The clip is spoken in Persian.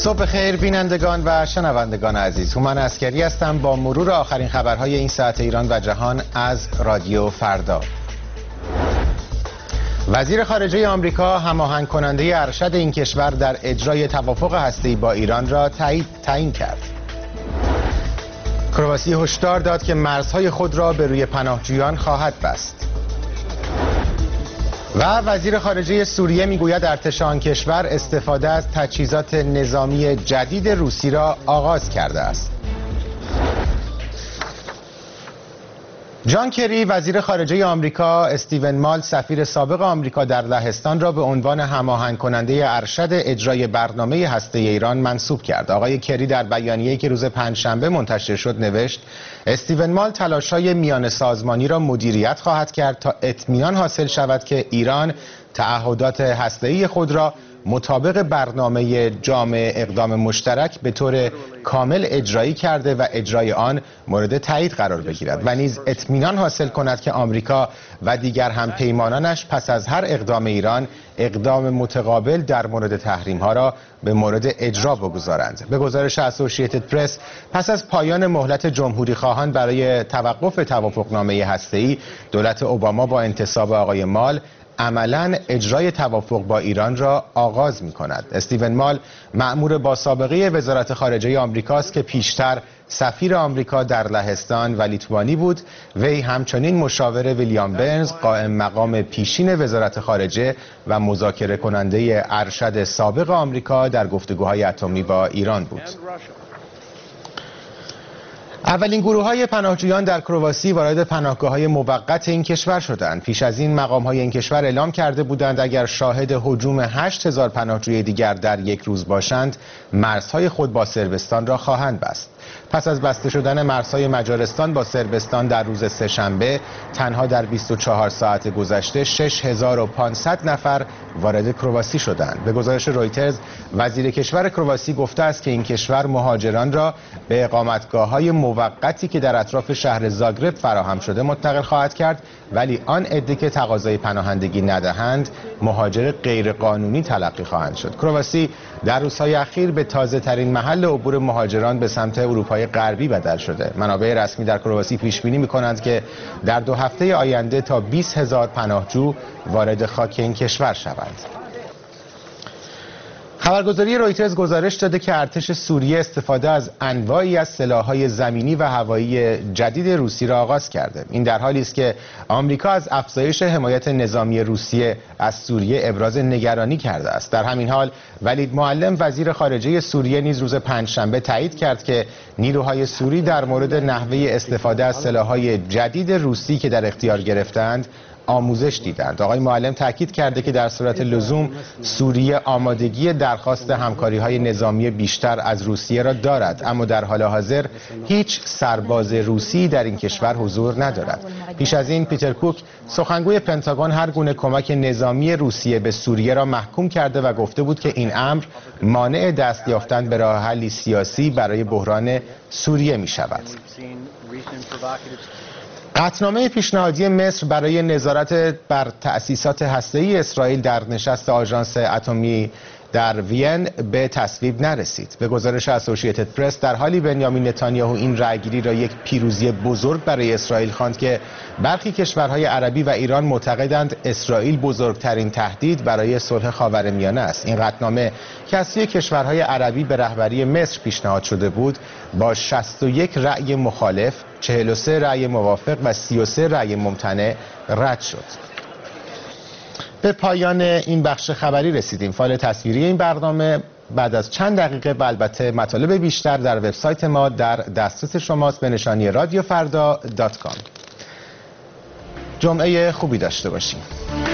صبح خیر بینندگان و شنوندگان عزیز، هومن عسکری هستم با مرور آخرین خبرهای این ساعت ایران و جهان از رادیو فردا. وزیر خارجه آمریکا هماهنگ کننده ارشد این کشور در اجرای توافق هسته‌ای با ایران را تعیین کرد. کرواسی هشدار داد که مرزهای خود را به روی پناهجویان خواهد بست. و وزیر خارجه سوریه میگوید ارتش آن کشور استفاده از تجهیزات نظامی جدید روسی را آغاز کرده است. جان کری وزیر خارجه آمریکا استیون مال سفیر سابق آمریکا در لهستان را به عنوان هماهنگ کننده ارشد اجرای برنامه هسته‌ای ایران منصوب کرد. آقای کری در بیانیه‌ای که روز پنجشنبه منتشر شد نوشت استیون مال تلاش‌های میان سازمانی را مدیریت خواهد کرد تا اطمینان حاصل شود که ایران تعهدات هسته‌ای خود را مطابق برنامه جامع اقدام مشترک به طور کامل اجرایی کرده و اجرای آن مورد تایید قرار بگیرد و نیز اطمینان حاصل کند که آمریکا و دیگر همپیمانانش پس از هر اقدام ایران اقدام متقابل در مورد تحریم‌ها را به مورد اجرا بگذارند. به گزارش اسوسییتد پرس پس از پایان مهلت جمهوری خواهان برای توقف توافقنامه هسته‌ای، دولت اوباما با انتصاب آقای مال عملاً اجرای توافق با ایران را آغاز می کند. استیون مال مأمور با سابقه وزارت خارجه آمریکاست که پیشتر سفیر آمریکا در لهستان و لیتوانی بود. وی همچنین مشاور ویلیام برنز قائم مقام پیشین وزارت خارجه و مذاکره کننده ارشد سابق آمریکا در گفتگوهای اتمی با ایران بود. اولین گروه‌های پناهجویان در کرواسی وارد پناهگاه‌های موقت این کشور شدند. پیش از این مقام‌های این کشور اعلام کرده بودند اگر شاهد هجوم 8000 پناهجوی دیگر در یک روز باشند، مرزهای خود با صربستان را خواهند بست. پس از بسته شدن مرزهای مجارستان با صربستان در روز سه‌شنبه، تنها در 24 ساعت گذشته 6500 نفر وارد کرواسی شدند. به گزارش رویترز، وزیر کشور کرواسی گفته است که این کشور مهاجران را به اقامتگاه‌های موقتی که در اطراف شهر زاگرب فراهم شده منتقل خواهد کرد، ولی آن عده که تقاضای پناهندگی ندهند مهاجر غیرقانونی تلقی خواهند شد. کرواسی در روزهای اخیر به تازه‌ترین محل عبور مهاجران به سمت اروپای غربی بدل شده. منابع رسمی در کرواسی پیش بینی می‌کنند که در 2 هفته آینده تا 20000 پناهجو وارد خاک این کشور شوند. خبرگزاری رویترز گزارش داده که ارتش سوریه استفاده از انواعی از سلاح‌های زمینی و هوایی جدید روسی را آغاز کرده. این در حالی است که آمریکا از افزایش حمایت نظامی روسیه از سوریه ابراز نگرانی کرده است. در همین حال ولید معلم وزیر خارجه سوریه نیز روز پنجشنبه تایید کرد که نیروهای سوری در مورد نحوه استفاده از سلاح‌های جدید روسی که در اختیار گرفتند آموزش دیدند. آقای معلم تاکید کرده که در صورت لزوم سوریه آمادگی درخواست همکاری‌های نظامی بیشتر از روسیه را دارد، اما در حال حاضر هیچ سرباز روسی در این کشور حضور ندارد. پیش از این پیتر کوک سخنگوی پنتاگون هر گونه کمک نظامی روسیه به سوریه را محکوم کرده و گفته بود که این امر مانع دست یافتن به راه حلی سیاسی برای بحران سوریه می شود. قطعنامه پیشنهادی مصر برای نظارت بر تأسیسات هسته‌ای اسرائیل در نشست آژانس اتمی در وین به تصویب نرسید. به گزارش اسوسییتد پرس در حالی بنیامین نتانیاهو این رأیگیری را یک پیروزی بزرگ برای اسرائیل خواند که برخی کشورهای عربی و ایران معتقدند اسرائیل بزرگترین تهدید برای صلح خاورمیانه است. این قطعنامه که از سوی کشورهای عربی به رهبری مصر پیشنهاد شده بود با 61 رأی مخالف، 43 رأی موافق و 33 رأی ممتنع رد شد. به پایان این بخش خبری رسیدیم. فایل تصویری این برنامه بعد از چند دقیقه و البته مطالب بیشتر در وبسایت ما در دسترس شماست به نشانی radiofarda.com. جمعه خوبی داشته باشید.